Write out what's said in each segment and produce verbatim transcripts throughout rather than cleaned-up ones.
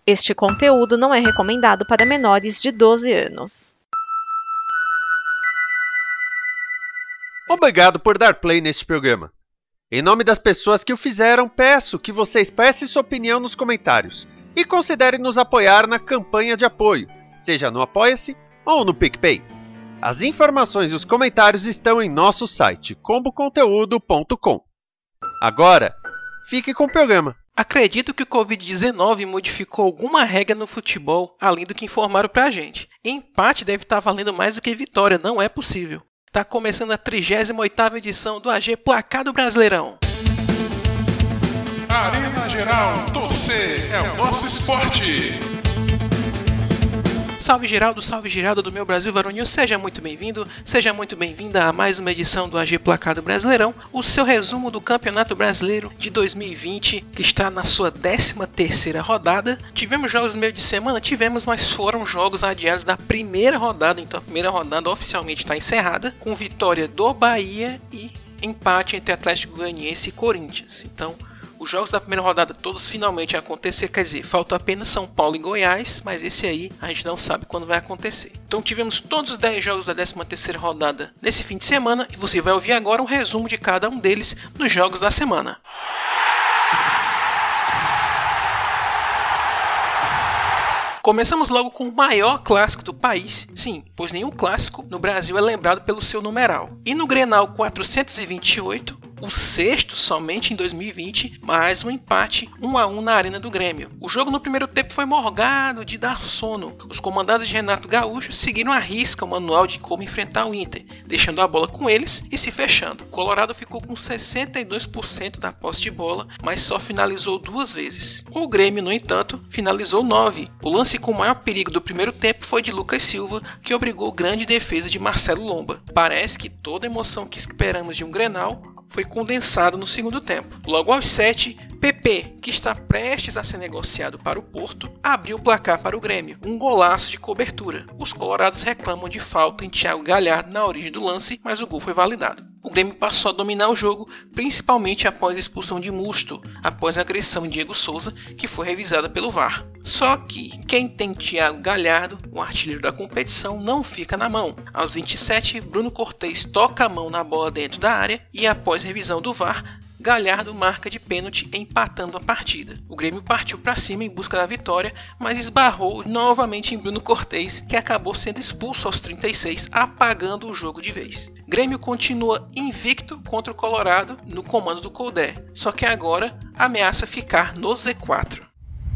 Este conteúdo não é recomendado para menores de doze anos. Obrigado por dar play neste programa. Em nome das pessoas que o fizeram, peço que você expresse sua opinião nos comentários e considere nos apoiar na campanha de apoio, seja no Apoia-se ou no PicPay. As informações e os comentários estão em nosso site, combo conteúdo ponto com. Agora, fique com o programa. Acredito que o covid dezenove modificou alguma regra no futebol, além do que informaram pra gente. Empate deve estar valendo mais do que vitória, não é possível. Tá começando a trigésima oitava edição do A G Placar do Brasileirão. Arena Geral, torcer é o nosso esporte. Salve Geraldo, salve Geraldo do meu Brasil Varonil, seja muito bem-vindo, seja muito bem-vinda a mais uma edição do A G Placar do Brasileirão, o seu resumo do Campeonato Brasileiro de dois mil e vinte, que está na sua décima terceira rodada. Tivemos jogos no meio de semana? Tivemos, mas foram jogos adiados da primeira rodada, então a primeira rodada oficialmente está encerrada, com vitória do Bahia e empate entre Atlético Goianiense e Corinthians. Então, os jogos da primeira rodada todos finalmente aconteceram, quer dizer, falta apenas São Paulo e Goiás, mas esse aí a gente não sabe quando vai acontecer. Então tivemos todos os dez jogos da décima terceira rodada nesse fim de semana e você vai ouvir agora um resumo de cada um deles nos jogos da semana. Começamos logo com o maior clássico do país, sim, pois nenhum clássico no Brasil é lembrado pelo seu numeral. E no Grenal quatrocentos e vinte e oito, o sexto somente em dois mil e vinte, mais um empate um a um na Arena do Grêmio. O jogo no primeiro tempo foi morgado de dar sono. Os comandados de Renato Gaúcho seguiram à risca o manual de como enfrentar o Inter, deixando a bola com eles e se fechando. O Colorado ficou com sessenta e dois por cento da posse de bola, mas só finalizou duas vezes. O Grêmio, no entanto, finalizou nove. O lance com o maior perigo do primeiro tempo foi de Lucas Silva, que obrigou grande defesa de Marcelo Lomba. Parece que toda a emoção que esperamos de um Grenal foi condensado no segundo tempo. Logo aos sete, Pepe, que está prestes a ser negociado para o Porto, abriu o placar para o Grêmio, um golaço de cobertura. Os colorados reclamam de falta em Thiago Galhardo na origem do lance, mas o gol foi validado. O Grêmio passou a dominar o jogo, principalmente após a expulsão de Musto, após a agressão de Diego Souza, que foi revisada pelo V A R. Só que quem tem Thiago Galhardo, o artilheiro da competição, não fica na mão. Aos vinte e sete, Bruno Cortez toca a mão na bola dentro da área e após revisão do V A R, Galhardo marca de pênalti empatando a partida. O Grêmio partiu para cima em busca da vitória, mas esbarrou novamente em Bruno Cortez, que acabou sendo expulso aos trinta e seis, apagando o jogo de vez. Grêmio continua invicto contra o Colorado no comando do Coudet, só que agora ameaça ficar no Z quatro.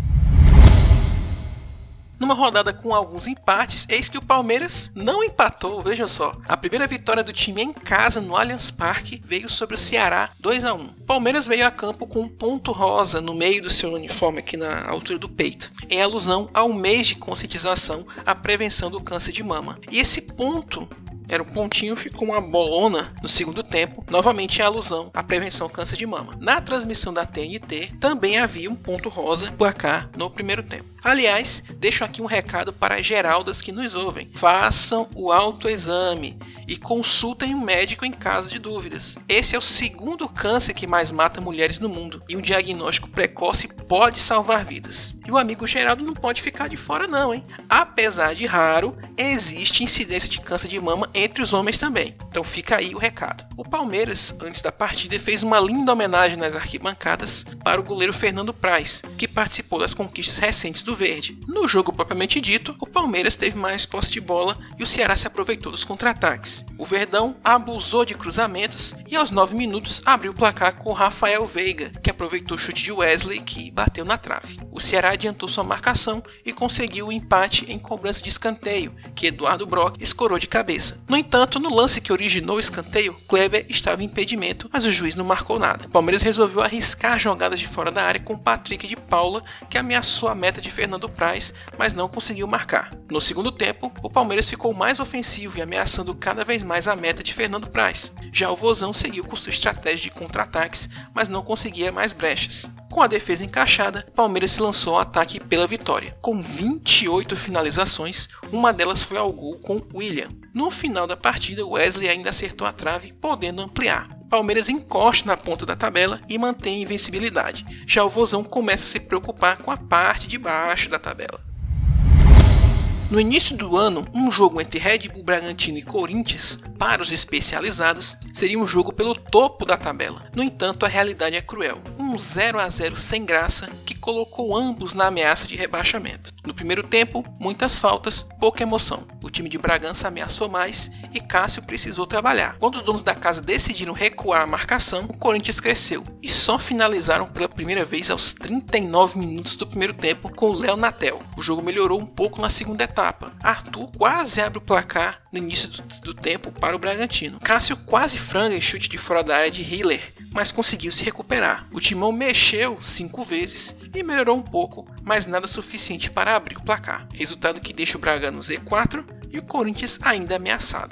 Numa rodada com alguns empates, eis que o Palmeiras não empatou, vejam só. A primeira vitória do time em casa no Allianz Parque veio sobre o Ceará dois a um. Palmeiras veio a campo com um ponto rosa no meio do seu uniforme aqui na altura do peito, em alusão ao mês de conscientização à prevenção do câncer de mama. E esse ponto era um pontinho, ficou uma bolona no segundo tempo, novamente em alusão à prevenção ao câncer de mama. Na transmissão da T N T também havia um ponto rosa no placar no primeiro tempo. Aliás, deixo aqui um recado para as geraldas que nos ouvem. Façam o autoexame e consultem um médico em caso de dúvidas. Esse é o segundo câncer que mais mata mulheres no mundo e um diagnóstico precoce pode salvar vidas. E o amigo Geraldo não pode ficar de fora não, hein? Apesar de raro, existe incidência de câncer de mama entre os homens também. Então fica aí o recado. O Palmeiras, antes da partida, fez uma linda homenagem nas arquibancadas para o goleiro Fernando Praz, que participou das conquistas recentes do Verde. No jogo propriamente dito, o Palmeiras teve mais posse de bola e o Ceará se aproveitou dos contra-ataques. O Verdão abusou de cruzamentos e aos nove minutos abriu o placar com Rafael Veiga, que aproveitou o chute de Wesley que bateu na trave. O Ceará adiantou sua marcação e conseguiu o empate em cobrança de escanteio, que Eduardo Brock escorou de cabeça. No entanto, no lance que originou o escanteio, Kleber estava em impedimento, mas o juiz não marcou nada. O Palmeiras resolveu arriscar jogadas de fora da área com Patrick de Paula, que ameaçou a meta de Fernando Praz, mas não conseguiu marcar. No segundo tempo, o Palmeiras ficou mais ofensivo e ameaçando cada vez mais a meta de Fernando Praz. Já o Vozão seguiu com sua estratégia de contra-ataques, mas não conseguia mais brechas. Com a defesa encaixada, Palmeiras se lançou ao ataque pela vitória. Com vinte e oito finalizações, uma delas foi ao gol com William. No final da partida, Wesley ainda acertou a trave, podendo ampliar. Palmeiras encosta na ponta da tabela e mantém a invencibilidade. Já o Vozão começa a se preocupar com a parte de baixo da tabela. No início do ano, um jogo entre Red Bull Bragantino e Corinthians, para os especializados, seria um jogo pelo topo da tabela. No entanto, a realidade é cruel. Um zero a zero sem graça que colocou ambos na ameaça de rebaixamento. No primeiro tempo, muitas faltas, pouca emoção. O time de Bragança ameaçou mais e Cássio precisou trabalhar. Quando os donos da casa decidiram recuar a marcação, o Corinthians cresceu e só finalizaram pela primeira vez aos trinta e nove minutos do primeiro tempo com o Léo Natel. O jogo melhorou um pouco na segunda etapa. Arthur quase abre o placar no início do, do tempo para o Bragantino. Cássio quase franga em chute de fora da área de Hiller, mas conseguiu se recuperar. O timão mexeu cinco vezes e melhorou um pouco, mas nada suficiente para abrir o placar. Resultado que deixa o Braga no Z quatro e o Corinthians ainda ameaçado.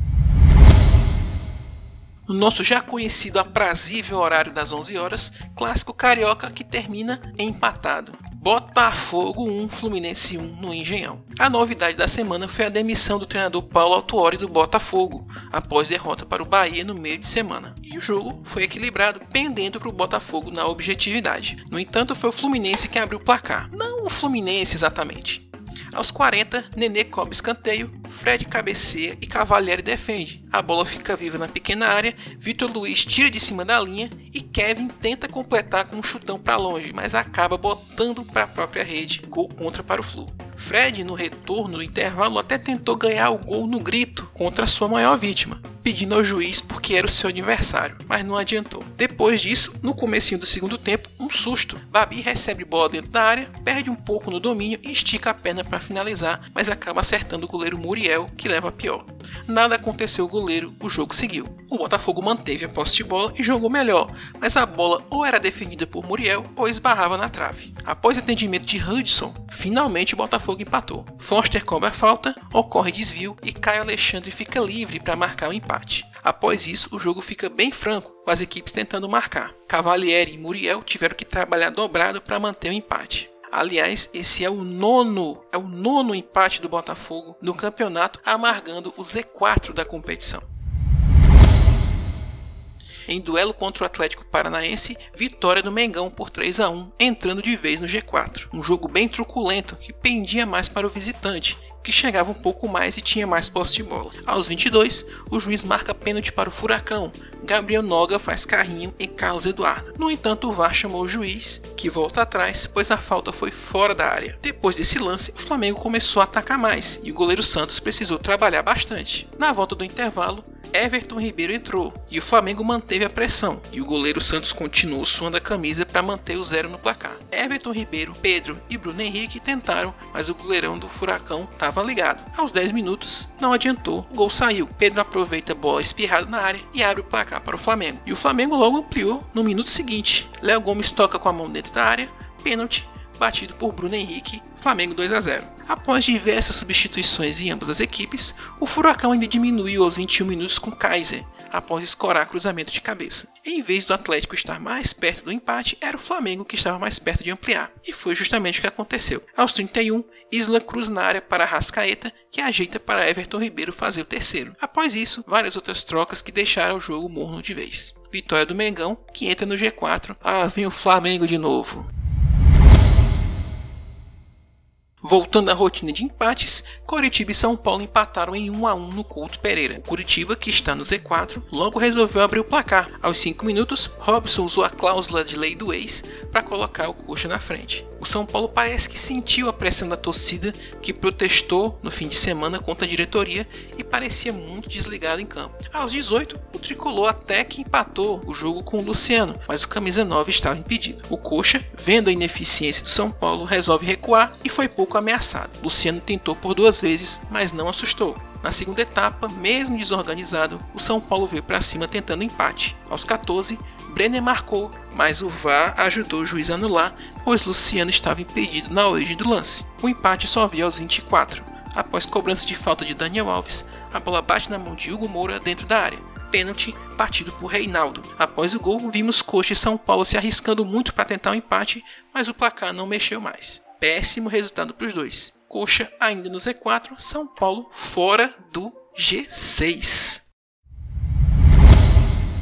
No nosso já conhecido aprazível horário das onze horas, clássico carioca que termina empatado. Botafogo um, Fluminense um no Engenhão. A novidade da semana foi a demissão do treinador Paulo Autuori do Botafogo, após derrota para o Bahia no meio de semana. E o jogo foi equilibrado, pendendo para o Botafogo na objetividade. No entanto, foi o Fluminense que abriu o placar. Não o Fluminense exatamente. Aos quarenta, Nenê cobre escanteio, Fred cabeceia e Cavalieri defende. A bola fica viva na pequena área, Vitor Luiz tira de cima da linha e Kevin tenta completar com um chutão para longe, mas acaba botando para a própria rede, gol contra para o Flu. Fred, no retorno do intervalo, até tentou ganhar o gol no grito contra a sua maior vítima, pedindo ao juiz porque era o seu aniversário, mas não adiantou. Depois disso, no comecinho do segundo tempo, um susto. Babi recebe bola dentro da área, perde um pouco no domínio e estica a perna para finalizar, mas acaba acertando o goleiro Muriel, que leva a pior. Nada aconteceu com o goleiro, o jogo seguiu. O Botafogo manteve a posse de bola e jogou melhor, mas a bola ou era defendida por Muriel ou esbarrava na trave. Após atendimento de Hudson, finalmente o Botafogo empatou. Foster cobra a falta, ocorre desvio e Caio Alexandre fica livre para marcar o empate. Após isso, o jogo fica bem franco, com as equipes tentando marcar. Cavalieri e Muriel tiveram que trabalhar dobrado para manter o empate. Aliás, esse é o nono, é o nono empate do Botafogo no campeonato, amargando o Z quatro da competição. Em duelo contra o Atlético Paranaense, vitória do Mengão por três a um, entrando de vez no G quatro. Um jogo bem truculento, que pendia mais para o visitante, que chegava um pouco mais e tinha mais posse de bola. Aos vinte e dois, o juiz marca pênalti para o Furacão. Gabriel Noga faz carrinho em Carlos Eduardo. No entanto, o V A R chamou o juiz, que volta atrás, pois a falta foi fora da área. Depois desse lance, o Flamengo começou a atacar mais, e o goleiro Santos precisou trabalhar bastante. Na volta do intervalo, Everton Ribeiro entrou, e o Flamengo manteve a pressão, e o goleiro Santos continuou suando a camisa para manter o zero no placar. Everton Ribeiro, Pedro e Bruno Henrique tentaram, mas o goleirão do Furacão estava ligado. Aos dez minutos, não adiantou, o gol saiu. Pedro aproveita a bola espirrada na área e abre o placar para o Flamengo. E o Flamengo logo ampliou no minuto seguinte. Léo Gomes toca com a mão dentro da área, pênalti, batido por Bruno Henrique, Flamengo dois a zero. Após diversas substituições em ambas as equipes, o Furacão ainda diminuiu aos vinte e um minutos com Kaiser, após escorar cruzamento de cabeça. Em vez do Atlético estar mais perto do empate, era o Flamengo que estava mais perto de ampliar. E foi justamente o que aconteceu. Aos trinta e um, Isla cruza na área para Arrascaeta, que ajeita para Everton Ribeiro fazer o terceiro. Após isso, várias outras trocas que deixaram o jogo morno de vez. Vitória do Mengão, que entra no G quatro. Ah, vem o Flamengo de novo. Voltando à rotina de empates, Coritiba e São Paulo empataram em um a um no Couto Pereira. O Coritiba, que está no Z quatro, logo resolveu abrir o placar. Aos cinco minutos, Robson usou a cláusula de lei do ex para colocar o Coxa na frente. O São Paulo parece que sentiu a pressão da torcida, que protestou no fim de semana contra a diretoria e parecia muito desligado em campo. Aos dezoito, o Tricolor até que empatou o jogo com o Luciano, mas o camisa nove estava impedido. O Coxa, vendo a ineficiência do São Paulo, resolve recuar e foi pouco ameaçado. Luciano tentou por duas vezes, mas não assustou. Na segunda etapa, mesmo desorganizado, o São Paulo veio para cima tentando empate. Aos quatorze, Brenner marcou, mas o V A R ajudou o juiz a anular, pois Luciano estava impedido na origem do lance. O empate só veio aos vinte e quatro. Após cobrança de falta de Daniel Alves, a bola bate na mão de Hugo Moura dentro da área. Pênalti batido por Reinaldo. Após o gol, vimos Coxa e São Paulo se arriscando muito para tentar o empate, mas o placar não mexeu mais. Péssimo resultado para os dois. Coxa ainda no Z quatro, São Paulo fora do G seis.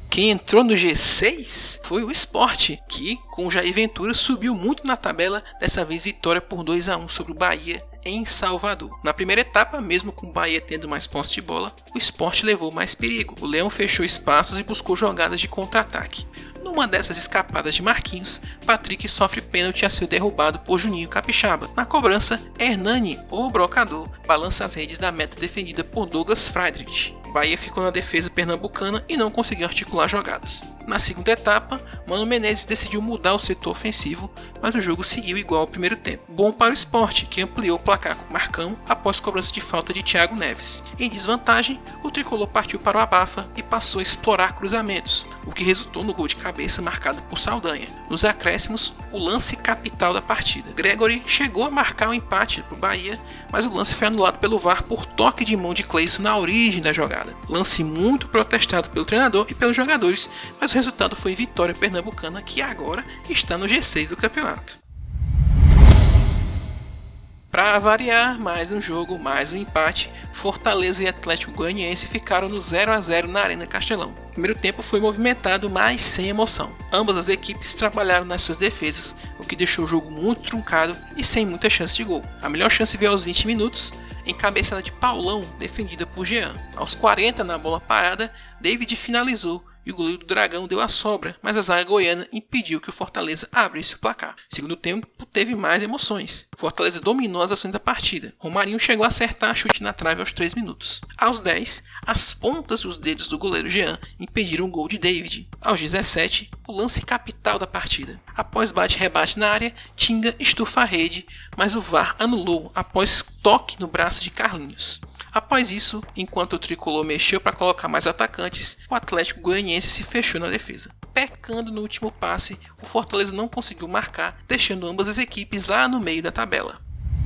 Quem entrou no G seis foi o Sport, que com o Jair Ventura subiu muito na tabela, dessa vez vitória por dois a um sobre o Bahia em Salvador. Na primeira etapa, mesmo com o Bahia tendo mais posse de bola, o Sport levou mais perigo. O Leão fechou espaços e buscou jogadas de contra-ataque. Numa dessas escapadas de Marquinhos, Patrick sofre pênalti a ser derrubado por Juninho Capixaba. Na cobrança, Hernani, o brocador, balança as redes da meta defendida por Douglas Friedrich. Bahia ficou na defesa pernambucana e não conseguiu articular jogadas. Na segunda etapa, Mano Menezes decidiu mudar o setor ofensivo, mas o jogo seguiu igual ao primeiro tempo. Bom para o Sport, que ampliou o placar com Marcão após cobrança de falta de Thiago Neves. Em desvantagem, o tricolor partiu para o abafa e passou a explorar cruzamentos, o que resultou no gol de cabeça marcado por Saldanha. Nos acréscimos, o lance capital da partida. Gregory chegou a marcar o empate para o Bahia, mas o lance foi anulado pelo V A R por toque de mão de Cleison na origem da jogada. Lance muito protestado pelo treinador e pelos jogadores, mas o resultado foi vitória pernambucana, que agora está no G seis do campeonato. Para variar, mais um jogo, mais um empate, Fortaleza e Atlético Goianiense ficaram no zero a zero na Arena Castelão. O primeiro tempo foi movimentado, mas sem emoção. Ambas as equipes trabalharam nas suas defesas, o que deixou o jogo muito truncado e sem muita chance de gol. A melhor chance veio aos vinte minutos, em cabeçada de Paulão, defendida por Jean. Aos quarenta, na bola parada, David finalizou e o goleiro do Dragão deu a sobra, mas a zaga goiana impediu que o Fortaleza abrisse o placar. Segundo tempo teve mais emoções. Fortaleza dominou as ações da partida. Romarinho chegou a acertar chute na trave aos três minutos. Aos dez, as pontas dos dedos do goleiro Jean impediram o gol de David. Aos dezessete, o lance capital da partida. Após bate-rebate na área, Tinga estufa a rede, mas o V A R anulou após toque no braço de Carlinhos. Após isso, enquanto o tricolor mexeu para colocar mais atacantes, o Atlético Goianiense se fechou na defesa. Pecando no último passe, o Fortaleza não conseguiu marcar, deixando ambas as equipes lá no meio da tabela.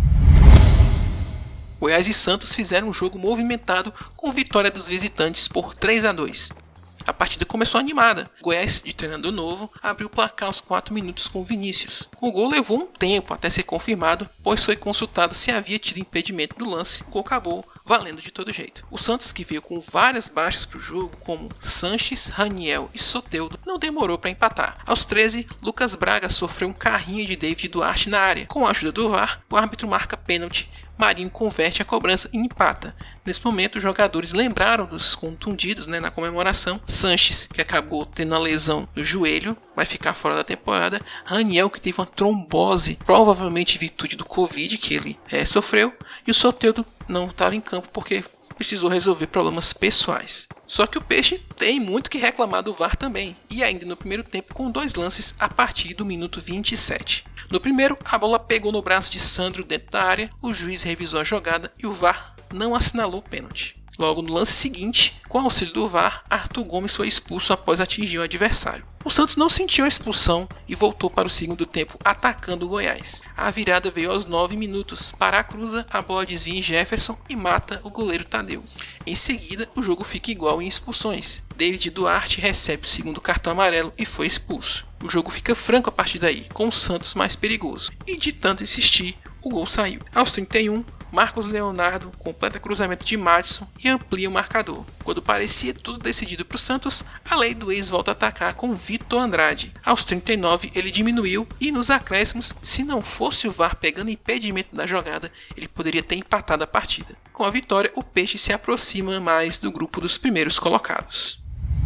Goiás e Santos fizeram um jogo movimentado com vitória dos visitantes por três a dois. A partida começou animada. Goiás, de treinador novo, abriu o placar aos quatro minutos com Vinícius. O gol levou um tempo até ser confirmado, pois foi consultado se havia tido impedimento do lance. O gol acabou valendo de todo jeito. O Santos, que veio com várias baixas para o jogo, como Sanches, Raniel e Soteldo, não demorou para empatar. Aos treze, Lucas Braga sofreu um carrinho de David Duarte na área. Com a ajuda do V A R, o árbitro marca pênalti. Marinho converte a cobrança e empata. Nesse momento, os jogadores lembraram dos contundidos, né, na comemoração. Sanches, que acabou tendo a lesão no joelho, vai ficar fora da temporada. Raniel, que teve uma trombose, provavelmente em virtude do Covid que ele é, sofreu. E o Soteldo não estava em campo porque precisou resolver problemas pessoais. Só que o Peixe tem muito que reclamar do V A R também, e ainda no primeiro tempo com dois lances a partir do minuto vinte e sete. No primeiro, a bola pegou no braço de Sandro dentro da área, o juiz revisou a jogada e o V A R não assinalou o pênalti. Logo no lance seguinte, com o auxílio do V A R, Arthur Gomes foi expulso após atingir o adversário. O Santos não sentiu a expulsão e voltou para o segundo tempo atacando o Goiás. A virada veio aos nove minutos. Para a cruza, a bola desvia em Jefferson e mata o goleiro Tadeu. Em seguida, o jogo fica igual em expulsões. David Duarte recebe o segundo cartão amarelo e foi expulso. O jogo fica franco a partir daí, com o Santos mais perigoso. E de tanto insistir, o gol saiu. Aos trinta e um, Marcos Leonardo completa cruzamento de Madison e amplia o marcador. Quando parecia tudo decidido para o Santos, a lei do ex volta a atacar com Vitor Andrade. Aos trinta e nove ele diminuiu e nos acréscimos, se não fosse o V A R pegando impedimento da jogada, ele poderia ter empatado a partida. Com a vitória, o Peixe se aproxima mais do grupo dos primeiros colocados.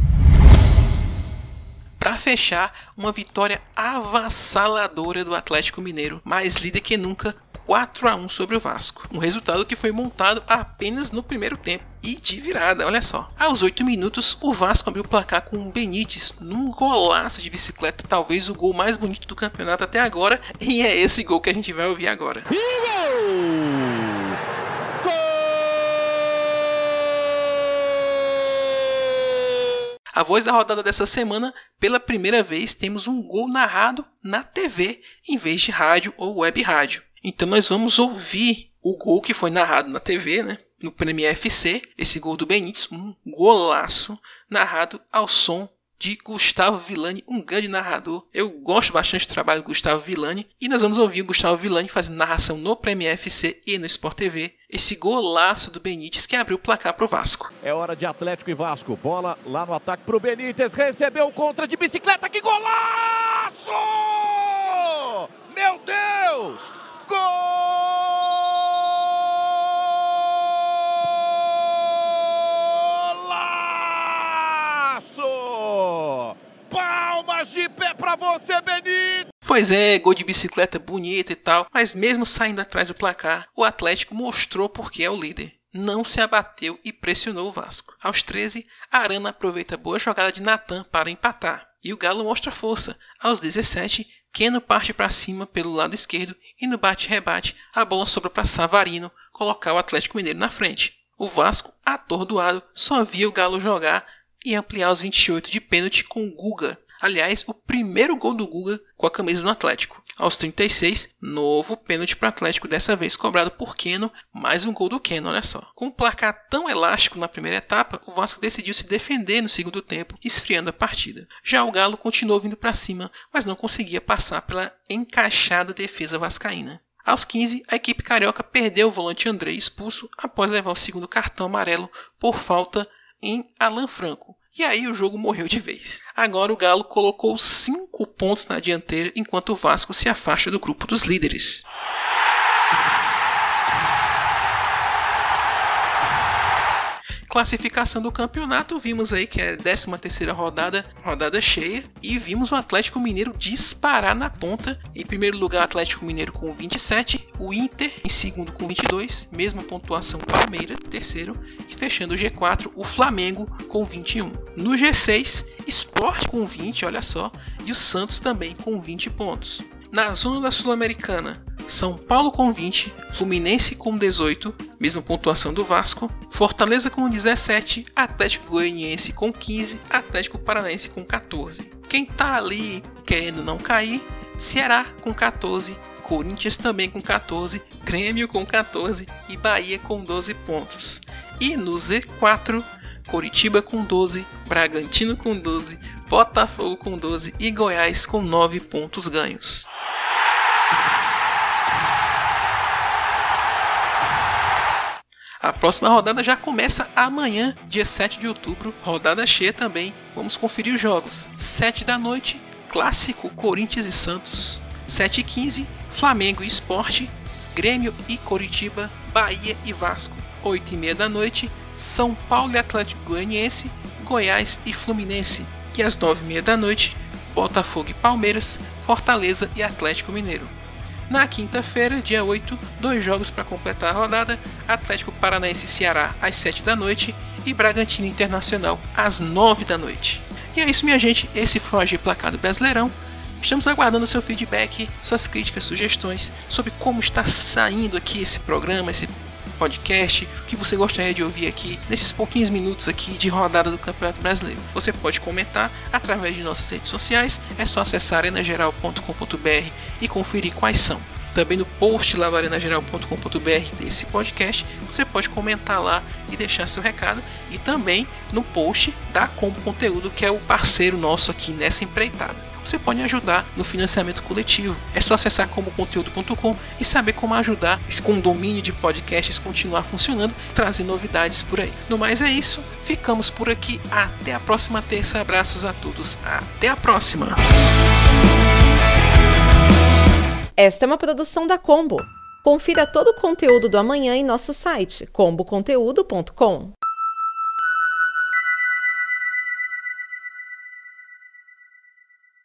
Para fechar, uma vitória avassaladora do Atlético Mineiro, mais líder que nunca, quatro a um sobre o Vasco. Um resultado que foi montado apenas no primeiro tempo e de virada, olha só. Aos oito minutos, o Vasco abriu o placar com o Benítez num golaço de bicicleta, talvez o gol mais bonito do campeonato até agora, e é esse gol que a gente vai ouvir agora. A voz da rodada dessa semana, pela primeira vez temos um gol narrado na T V em vez de rádio ou web rádio. Então nós vamos ouvir o gol que foi narrado na T V, né, no Premier F C, esse gol do Benítez, um golaço narrado ao som de Gustavo Villani, um grande narrador. Eu gosto bastante do trabalho do Gustavo Villani. E nós vamos ouvir o Gustavo Villani fazendo narração no Premier F C e no Sport T V. Esse golaço do Benítez que abriu o placar para o Vasco. É hora de Atlético e Vasco. Bola lá no ataque para o Benítez. Recebeu contra de bicicleta. Que golaço! Meu Deus! Golaço! Palmas de pé para você, Benítez! Pois é, gol de bicicleta bonita e tal, mas mesmo saindo atrás do placar, o Atlético mostrou porque é o líder. Não se abateu e pressionou o Vasco. Aos treze, Arana aproveita a boa jogada de Natan para empatar. E o Galo mostra força. Aos dezessete, Keno parte para cima pelo lado esquerdo e no bate-rebate a bola sobra para Savarino colocar o Atlético Mineiro na frente. O Vasco, atordoado, só via o Galo jogar e ampliar os vinte e oito de pênalti com o Guga. Aliás, o primeiro gol do Guga com a camisa do Atlético. Aos trinta e seis, novo pênalti para o Atlético, dessa vez cobrado por Keno, mais um gol do Keno, olha só. Com um placar tão elástico na primeira etapa, o Vasco decidiu se defender no segundo tempo, esfriando a partida. Já o Galo continuou vindo para cima, mas não conseguia passar pela encaixada defesa vascaína. Aos quinze, a equipe carioca perdeu o volante André expulso após levar o segundo cartão amarelo por falta em Alan Franco. E aí o jogo morreu de vez. Agora o Galo colocou cinco pontos na dianteira, enquanto o Vasco se afasta do grupo dos líderes. Classificação do campeonato, vimos aí que é a décima terceira rodada, rodada cheia, e vimos o Atlético Mineiro disparar na ponta. Em primeiro lugar, o Atlético Mineiro com vinte e sete, o Inter em segundo com vinte e dois, mesma pontuação Palmeiras, terceiro, e fechando o G quatro, o Flamengo com vinte e um. No G seis, Sport com vinte, olha só, e o Santos também com vinte pontos. Na zona da Sul-Americana, São Paulo com vinte, Fluminense com dezoito, mesma pontuação do Vasco, Fortaleza com dezessete, Atlético Goianiense com quinze, Atlético Paranaense com catorze. Quem tá ali querendo não cair, Ceará com catorze, Corinthians também com catorze, Grêmio com catorze e Bahia com doze pontos. E no Z quatro, Coritiba com doze, Bragantino com doze, Botafogo com doze e Goiás com nove pontos ganhos. A próxima rodada já começa amanhã, dia sete de outubro, rodada cheia também. Vamos conferir os jogos. sete da noite, clássico Corinthians e Santos. sete e quinze, Flamengo e Sport, Grêmio e Coritiba, Bahia e Vasco. oito e meia da noite, São Paulo e Atlético Goianiense, Goiás e Fluminense. E às nove e meia da noite, Botafogo e Palmeiras, Fortaleza e Atlético Mineiro. Na quinta-feira, dia oito, dois jogos para completar a rodada, Atlético Paranaense e Ceará às sete da noite e Bragantino Internacional às nove da noite. E é isso, minha gente, esse foi o A G Placar do Brasileirão. Estamos aguardando seu feedback, suas críticas, sugestões sobre como está saindo aqui esse programa, esse podcast, o que você gostaria de ouvir aqui nesses pouquinhos minutos aqui de rodada do Campeonato Brasileiro. Você pode comentar através de nossas redes sociais, é só acessar arena geral ponto com ponto b r e conferir quais são. Também no post lá do arena geral ponto com ponto b r desse podcast, você pode comentar lá e deixar seu recado, e também no post da Combo Conteúdo, que é o parceiro nosso aqui nessa empreitada. Você pode ajudar no financiamento coletivo. É só acessar combo conteúdo ponto com e saber como ajudar esse condomínio de podcasts continuar funcionando e trazer novidades por aí. No mais é isso, ficamos por aqui. Até a próxima terça. Abraços a todos. Até a próxima. Esta é uma produção da Combo. Confira todo o conteúdo do amanhã em nosso site combo conteúdo ponto com.